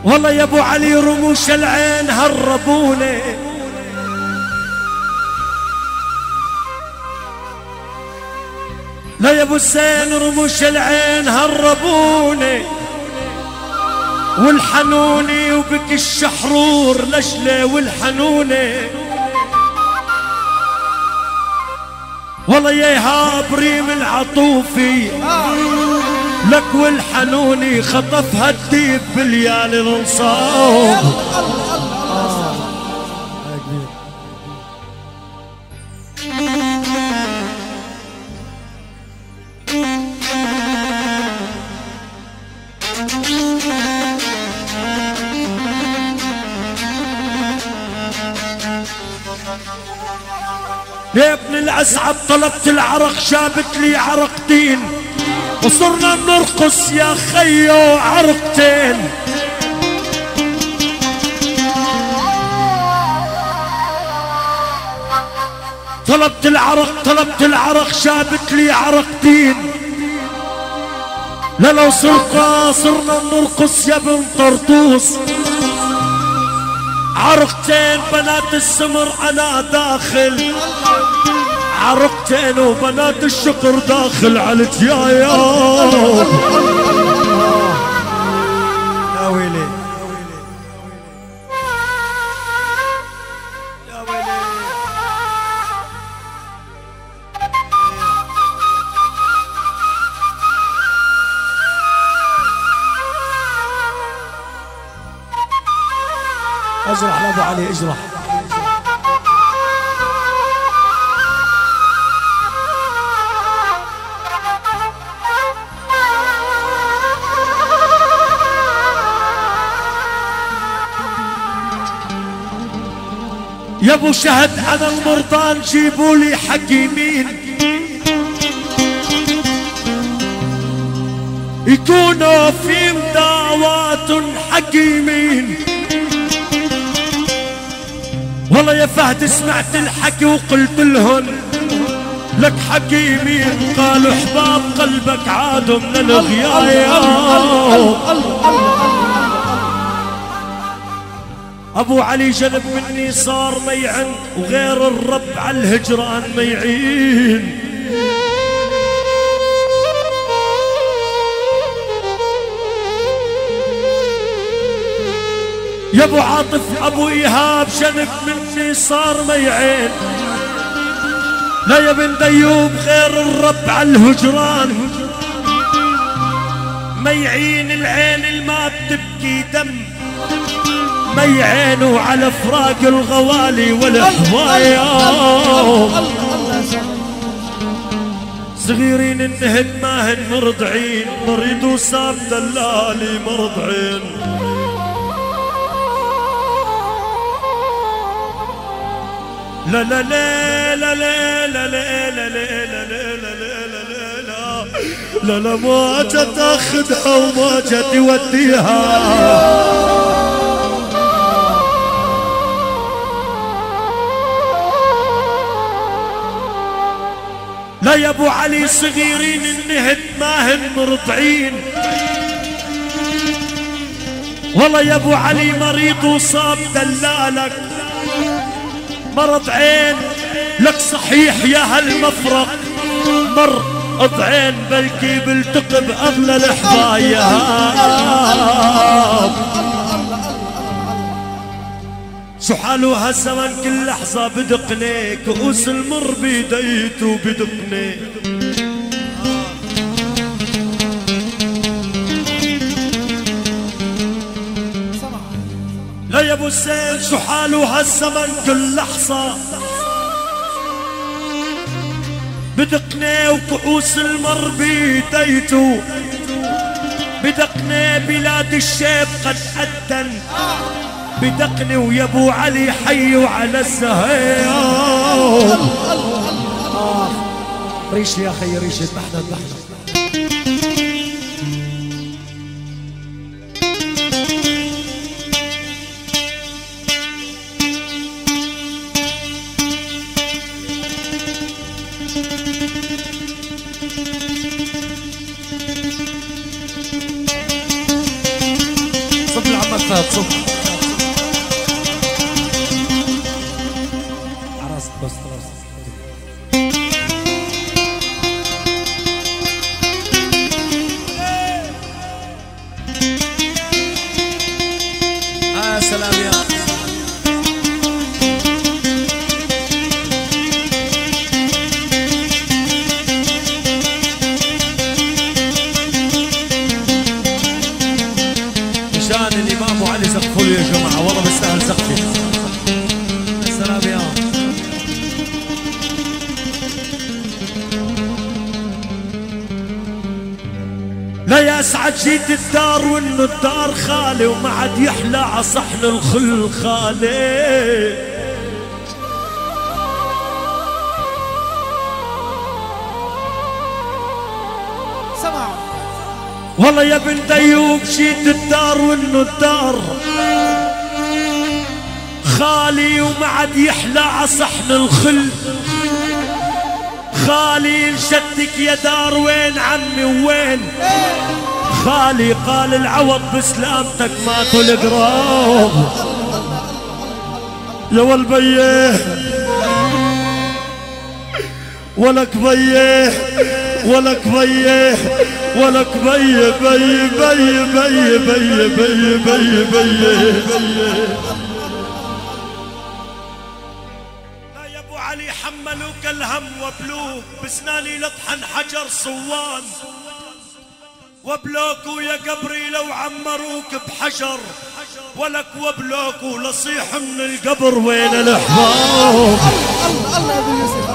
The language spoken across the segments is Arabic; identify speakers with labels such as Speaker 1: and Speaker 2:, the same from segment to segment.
Speaker 1: والله يا ابو علي رموش العين هربوني، لا يا ابو حسين رموش العين هربوني، والحنوني وبك الشحرور لجلة والحنوني. والله يا ايهاب ريم العطوفي لك والحنوني خطفها الديب بليالي الانصاف. يا ابن الأسعد طلبت العرق جابت لي عرقتين، وصرنا بنرقص يا خيو عرقتين. طلبت العرق جابت لي عرقتين، لا لو صرنا بنرقص يا بن طرطوس. عرقتين بنات السمر انا داخل، عرقتين وبنات الشقر داخل على الجيايا. يا ويلي يا ويلي اجرح لابو علي اجرح. يا ابو شهد انا المرضان جيبوا لي حكيمين يكونوا في مداوات حكيمين. والله يا فهد سمعت الحكي وقلت لهن لك حكيمين، قالوا احباب قلبك عادوا من الغيايا. ابو علي جنب مني صار ميعن، وغير الرب على الهجران ميعين. يا ابو عاطف ابو ايهاب جنب مني صار ميعين، لا يا بن ديوب غير الرب على الهجران ميعين. العين الما بتبكي دم ميعين، على فراق الغوالي والحوايا. صغيرين النهن ماهن مرضعين، مريض وصاب دلالي مرضعين. لا لا لا لا لا لا لا لا لا لا ما جت تاخذها وما جت توديها. لا يا ابو علي صغيرين النهد ماهن مرضعين. والله يا ابو علي مريض وصاب دلالك مرض عين. لك صحيح يا هالمفرق مرض عين، بلكي بلتقي باغلى الحبايب. شو حالو هالزمن كل لحظة بدقني، كؤوس المر بيديته بدقني. لا يا ابو حسين شو حالو هالزمن كل لحظة بدقني، وكؤوس المر بيديته بدقني. بلاد الشيب قد أدن بدقني، ويا ابو علي حيوا على الزهير. ريش يا اخي ريش بحنا بحنا. صف العمك فهد صدق عرست بس سلام يا مشان الإمام علي سقفوا له يا جماعة والله بيستاهل سقفي. سلام يا لا يا اسعد جيت الدار وانه الدار خالي وما عاد يحلى عصحن الخل خالي.
Speaker 2: سمع
Speaker 1: والله يا ابن ديوب جيت الدار وانه الدار خالي وما عاد يحلى عصحن الخل خالي. انشدك يا دار وين عمي وين خالي؟ قال العوض بسلامتك ماتوا القراب يا والبيه ولك بيه ولك بيه ولك بيه بيه بيه بيه بيه بيه بيه بيه يا ابو علي حملوك الهم وبلوك بسناني لطحن حجر صوان وبلوكوا يا قبري لو عمروك بحجر ولك وبلوكوا لصيح من القبر وين الاحباب.
Speaker 2: الله يا ابو يوسف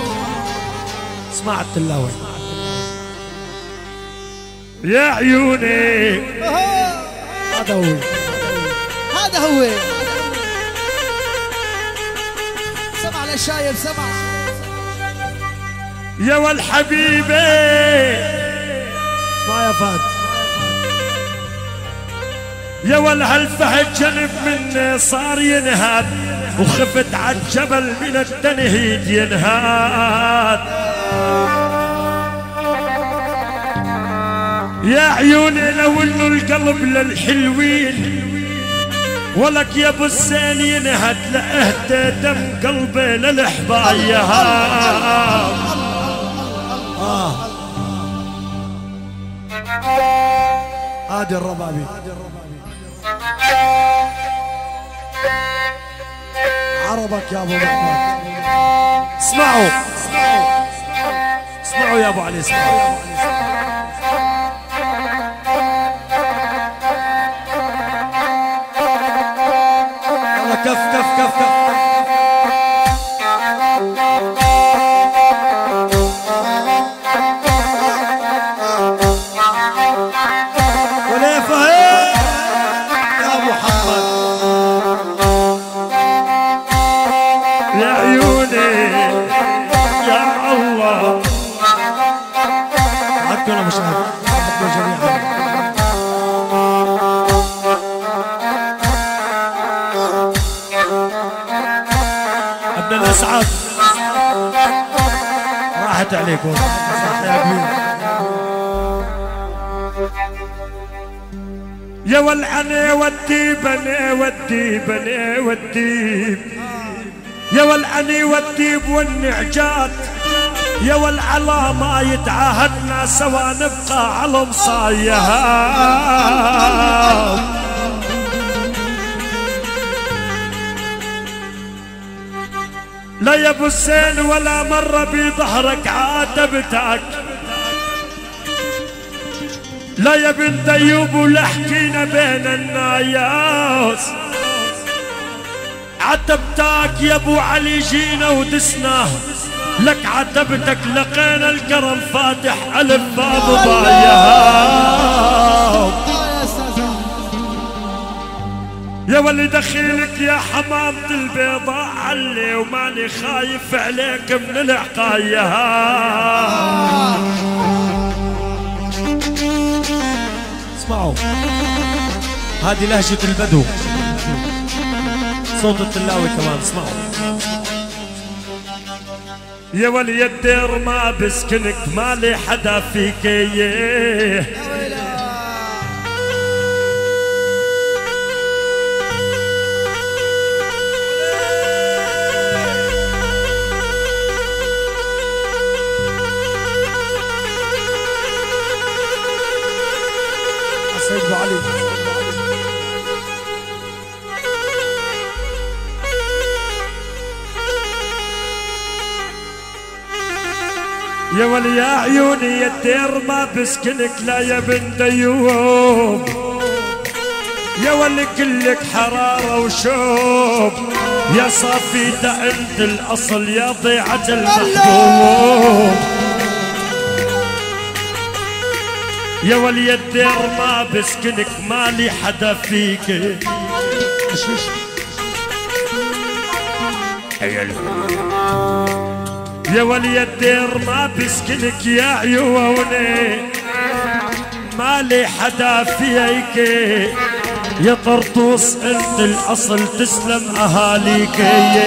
Speaker 1: سمعت التلاوة يا عيوني
Speaker 2: هذا هو هذا هو سمع للشايب سمع
Speaker 1: يا والحبيبي اسمع يا فهد يا والهالفهد جنب مني صار ينهاد وخفت عالجبل من التنهيد ينهاد. يا عيوني لو انه القلب للحلوين ولك يا ابو الزين ينهد لأهدى دم قلبي للحبايهات. هادي الربابي عربك يا ابو محمد. اسمعوا اسمعوا يا ابو علي اسمعوا. كف كف كف كف ولا فهد يا محمد يا عيوني يا الله حقنا مش عارف حقنا جميعا. ابن الاسعد راحت عليكم صح يا ابني. يا والعني والديب انا والديب انا والديب يا والعني والديب والنعجات يا والعلا ما يتعاهدنا سوا نبقى على مصايهات. لا يا ابو الزين ولا مرة بظهرك عاتبتك لا يا بن ديوب ولا حكينا بين الناياس عتبتك يا ابو علي جينا ودسنا لك عتبتك لقينا الكرم فاتح الف باب ضايعات. يا ولي دخيلك يا حمامة البيضاء علي وماني خايف عليك من العقايات. اسمعوا هذه لهجة البدو صوت التلاوي كمان اسمعوا. يا ولي الدير ما بسكنك مالي حدا فيك
Speaker 2: سيد ابو علي.
Speaker 1: يا ولي يا عيوني يا الدير ما بسكنك لا يا بن ديوب، يا ولي كلك حرارة وشوب، يا صافيته انت الاصل يا ضيعة المحبوب. يا ولي الدير ما بسكنك مالي حدا فيك، يا ولي الدير ما بسكنك يا عيوني مالي حدا فيك، يا طرطوس انت الاصل تسلم اهاليك.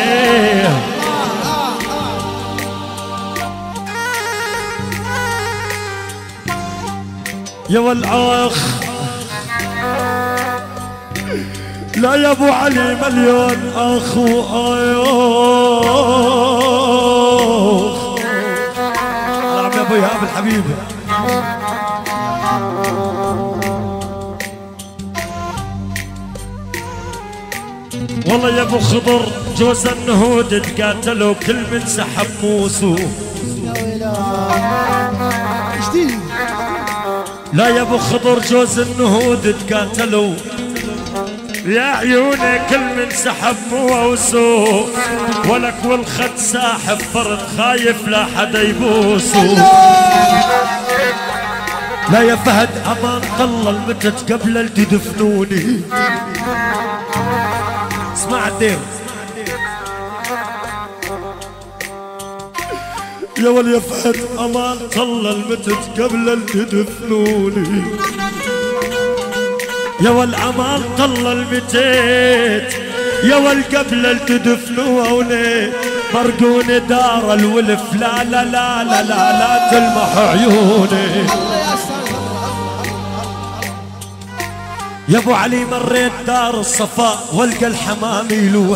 Speaker 1: يا والأخ لا يا ابو علي مليون اخ نعم يا ابو ايهاب الحبيب. والله يا ابو خضر جوز النهود تقاتلوا كل من سحب موسو. لا يا ابو خضر جوز النهود تقاتلوا يا عيوني كل من سحب موسو، ولك والخد ساحب فرد خايف لا حدا يبوسو. لا يا فهد امان طل المتت قبل تدفنوني. اسمع الدير يا ولي يا فهد امان طل المتت قبل تدفنوني، يا والامان طل المتت يا والقبل تدفنوني، مرقوني دار الولف لا لا لا لا لا لا تلمح عيوني. يا ابو علي مريت دار الصفاء والقى الحمام يلوح،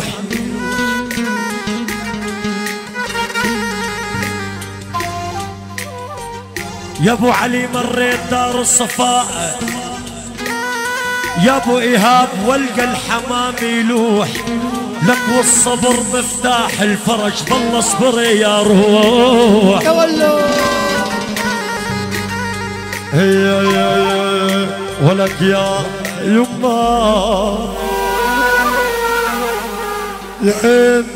Speaker 1: يا ابو علي مريت دار الصفاء يا ابو ايهاب والقى الحمام يلوح، لك والصبر مفتاح الفرج ظل اصبري يا روح.
Speaker 2: تولوا
Speaker 1: هي ولك يا يما يا حين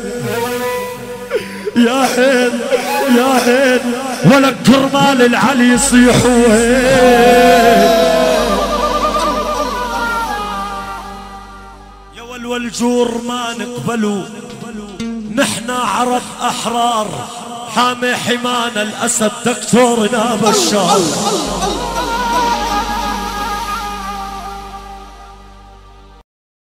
Speaker 1: يا حين يا حين، ولك كرمال العلي يصيحوا يا والجور ما نقبلوا، نحنا عرب احرار حامي حمانا الاسد دكتورنا بشار.